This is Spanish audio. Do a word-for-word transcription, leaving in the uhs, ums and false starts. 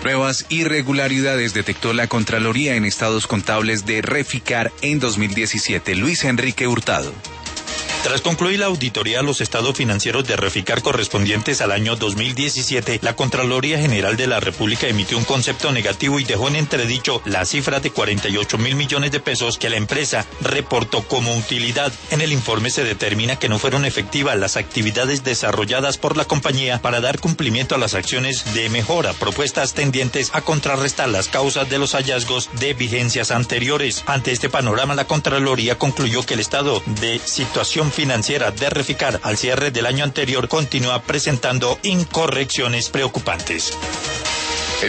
Nuevas irregularidades detectó la Contraloría en estados contables de Reficar en dos mil diecisiete. Luis Enrique Hurtado. Tras concluir la auditoría a los estados financieros de Reficar correspondientes al año dos mil diecisiete, la Contraloría General de la República emitió un concepto negativo y dejó en entredicho la cifra de cuarenta y ocho mil millones de pesos que la empresa reportó como utilidad. En el informe se determina que no fueron efectivas las actividades desarrolladas por la compañía para dar cumplimiento a las acciones de mejora propuestas tendientes a contrarrestar las causas de los hallazgos de vigencias anteriores. Ante este panorama, la Contraloría concluyó que el estado de situación financiera de Reficar al cierre del año anterior continúa presentando incorrecciones preocupantes.